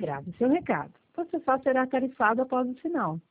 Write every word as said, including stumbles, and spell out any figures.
grave seu recado. Você só será tarifado após o sinal.